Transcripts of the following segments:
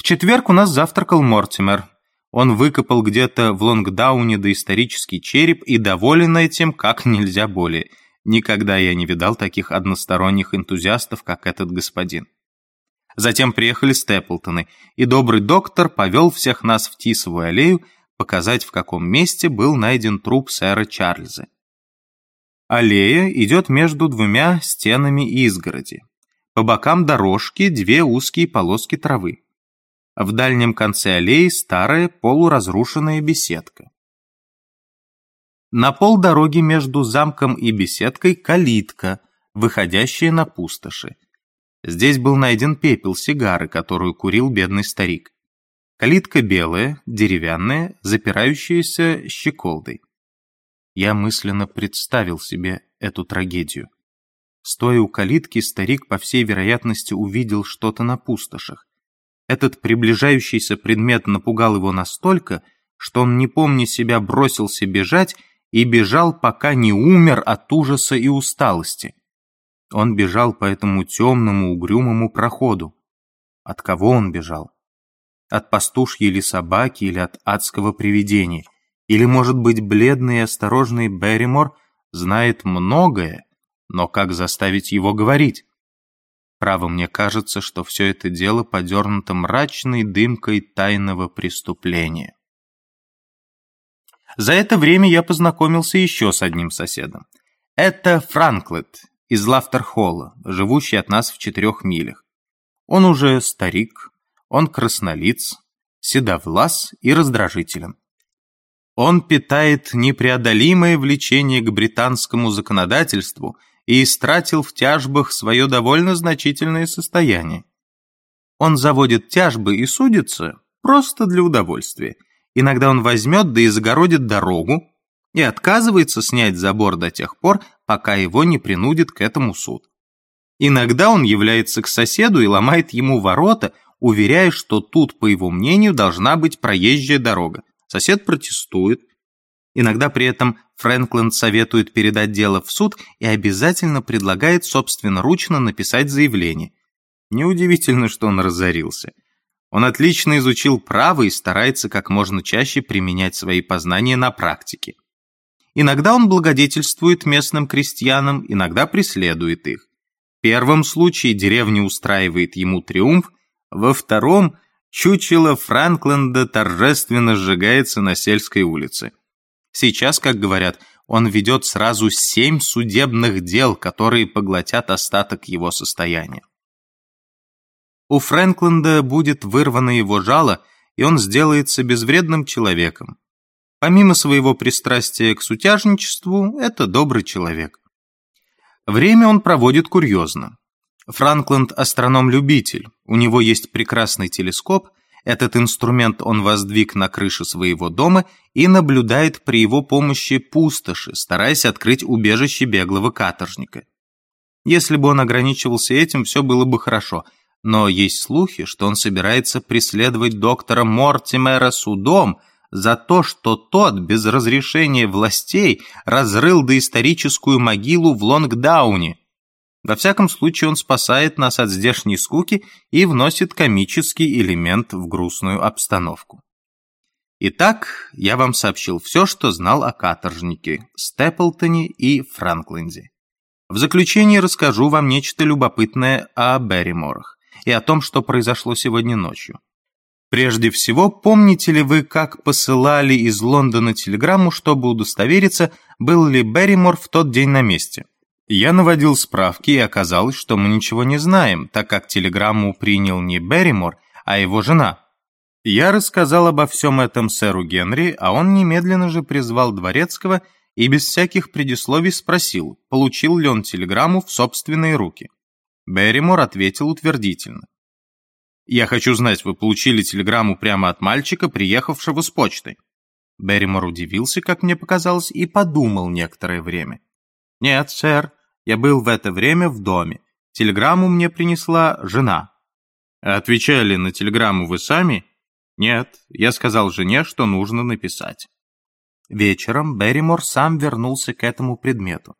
четверг у нас завтракал Мортимер. Он выкопал где-то в Лонгдауне доисторический череп и доволен этим как нельзя более. Никогда я не видал таких односторонних энтузиастов, как этот господин. Затем приехали Степлтоны, и добрый доктор повел всех нас в Тисовую аллею показать, в каком месте был найден труп сэра Чарльза. Аллея идет между двумя стенами изгороди. По бокам дорожки две узкие полоски травы. В дальнем конце аллеи старая полуразрушенная беседка. На полдороги между замком и беседкой калитка, выходящая на пустоши. Здесь был найден пепел сигары, которую курил бедный старик. Калитка белая, деревянная, запирающаяся щеколдой. Я мысленно представил себе эту трагедию. Стоя у калитки, старик, по всей вероятности, увидел что-то на пустошах. Этот приближающийся предмет напугал его настолько, что он, не помня себя, бросился бежать и бежал, пока не умер от ужаса и усталости. Он бежал по этому темному, угрюмому проходу. От кого он бежал? От пастушьей или собаки, или от адского привидения? Или, может быть, бледный и осторожный Берримор знает многое, но как заставить его говорить? Право, мне кажется, что все это дело подернуто мрачной дымкой тайного преступления. За это время я познакомился еще с одним соседом. Это Франклет из Лафтер-Холла, живущий от нас в 4 милях. Он уже старик, он краснолиц, седовлас и раздражителен. Он питает непреодолимое влечение к британскому законодательству и истратил в тяжбах свое довольно значительное состояние. Он заводит тяжбы и судится просто для удовольствия. Иногда он возьмет да и загородит дорогу и отказывается снять забор до тех пор, пока его не принудит к этому суд. Иногда он является к соседу и ломает ему ворота, уверяя, что тут, по его мнению, должна быть проезжая дорога. Сосед протестует. Иногда при этом Фрэнклин советует передать дело в суд и обязательно предлагает собственноручно написать заявление. Неудивительно, что он разорился. Он отлично изучил право и старается как можно чаще применять свои познания на практике. Иногда он благодетельствует местным крестьянам, иногда преследует их. В первом случае деревня устраивает ему триумф, во втором чучело Франкленда торжественно сжигается на сельской улице. Сейчас, как говорят, он ведет сразу 7 судебных дел, которые поглотят остаток его состояния. У Фрэнкленда будет вырвано его жало, и он сделается безвредным человеком. Помимо своего пристрастия к сутяжничеству, это добрый человек. Время он проводит курьезно. Франкленд – астроном-любитель, у него есть прекрасный телескоп, этот инструмент он воздвиг на крыше своего дома и наблюдает при его помощи пустоши, стараясь открыть убежище беглого каторжника. Если бы он ограничивался этим, все было бы хорошо, но есть слухи, что он собирается преследовать доктора Мортимера судом за то, что тот без разрешения властей разрыл доисторическую могилу в Лонгдауне. Во всяком случае, он спасает нас от здешней скуки и вносит комический элемент в грустную обстановку. Итак, я вам сообщил все, что знал о каторжнике, Степлтоне и Франкленде. В заключение расскажу вам нечто любопытное о Берриморах и о том, что произошло сегодня ночью. Прежде всего, помните ли вы, как посылали из Лондона телеграмму, чтобы удостовериться, был ли Берримор в тот день на месте? Я наводил справки, и оказалось, что мы ничего не знаем, так как телеграмму принял не Берримор, а его жена. Я рассказал обо всем этом сэру Генри, а он немедленно же призвал дворецкого и без всяких предисловий спросил, получил ли он телеграмму в собственные руки. Берримор ответил утвердительно. «Я хочу знать, вы получили телеграмму прямо от мальчика, приехавшего с почтой?» Берримор удивился, как мне показалось, и подумал некоторое время. «Нет, сэр, я был в это время в доме. Телеграмму мне принесла жена». «Отвечали на телеграмму вы сами?» «Нет, я сказал жене, что нужно написать». Вечером Берримор сам вернулся к этому предмету.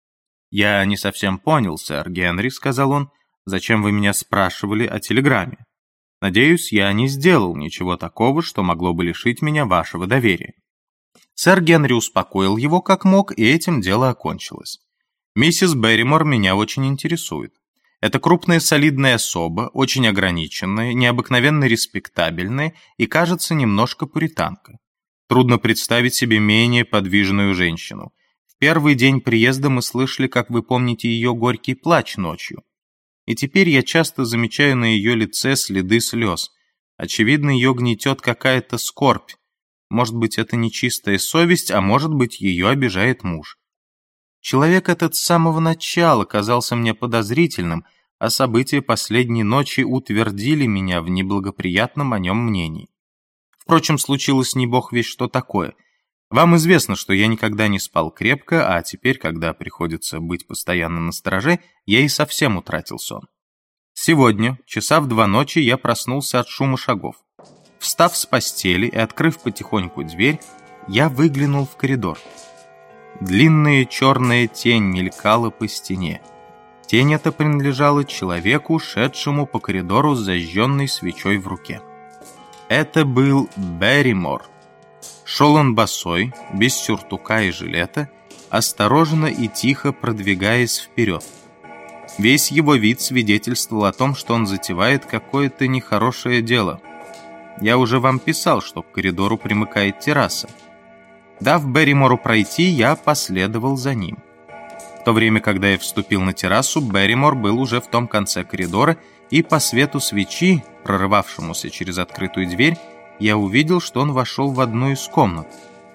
«Я не совсем понял, сэр Генри», — сказал он, — «зачем вы меня спрашивали о телеграмме?» Надеюсь, я не сделал ничего такого, что могло бы лишить меня вашего доверия». Сэр Генри успокоил его как мог, и этим дело окончилось. «Миссис Берримор меня очень интересует. Это крупная солидная особа, очень ограниченная, необыкновенно респектабельная и, кажется, немножко пуританка. Трудно представить себе менее подвижную женщину. В первый день приезда мы слышали, как вы помните, ее горький плач ночью. И теперь я часто замечаю на ее лице следы слез. Очевидно, ее гнетет какая-то скорбь. Может быть, это нечистая совесть, а может быть, ее обижает муж. Человек этот с самого начала казался мне подозрительным, а события последней ночи утвердили меня в неблагоприятном о нем мнении. Впрочем, случилось не бог весть что такое. Вам известно, что я никогда не спал крепко, а теперь, когда приходится быть постоянно настороже, я и совсем утратил сон. Сегодня, часа в 2 ночи, я проснулся от шума шагов. Встав с постели и открыв потихоньку дверь, я выглянул в коридор. Длинная черная тень мелькала по стене. Тень эта принадлежала человеку, шедшему по коридору с зажженной свечой в руке. Это был Берримор. Шел он босой, без сюртука и жилета, осторожно и тихо продвигаясь вперед. Весь его вид свидетельствовал о том, что он затевает какое-то нехорошее дело. Я уже вам писал, что к коридору примыкает терраса. Дав Берримору пройти, я последовал за ним. В то время, когда я вступил на террасу, Берримор был уже в том конце коридора, и по свету свечи, прорывавшемуся через открытую дверь, я увидел, что он вошел в одну из комнат.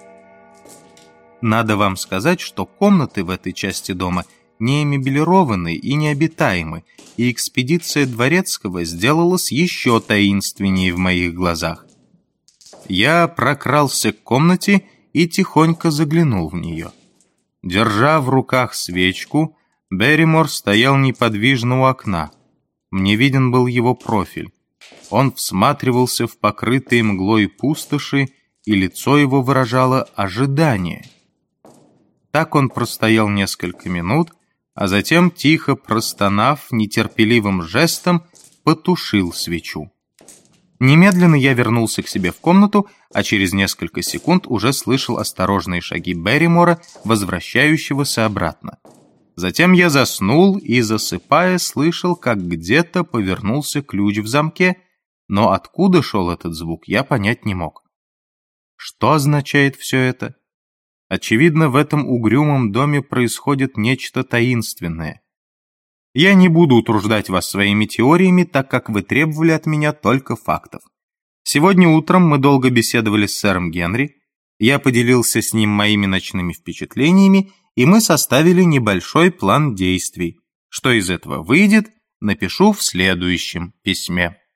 Надо вам сказать, что комнаты в этой части дома не мебелированы и необитаемы, и экспедиция Дворецкого сделалась еще таинственнее в моих глазах. Я прокрался к комнате и тихонько заглянул в нее. Держа в руках свечку, Берримор стоял неподвижно у окна. Мне виден был его профиль. Он всматривался в покрытые мглой пустоши, и лицо его выражало ожидание. Так он простоял несколько минут, а затем, тихо простонав, нетерпеливым жестом потушил свечу. Немедленно я вернулся к себе в комнату, а через несколько секунд уже слышал осторожные шаги Берримора, возвращающегося обратно. Затем я заснул и, засыпая, слышал, как где-то повернулся ключ в замке, но откуда шел этот звук, я понять не мог. Что означает все это? Очевидно, в этом угрюмом доме происходит нечто таинственное. Я не буду утруждать вас своими теориями, так как вы требовали от меня только фактов. Сегодня утром мы долго беседовали с сэром Генри, я поделился с ним моими ночными впечатлениями, и мы составили небольшой план действий. Что из этого выйдет, напишу в следующем письме.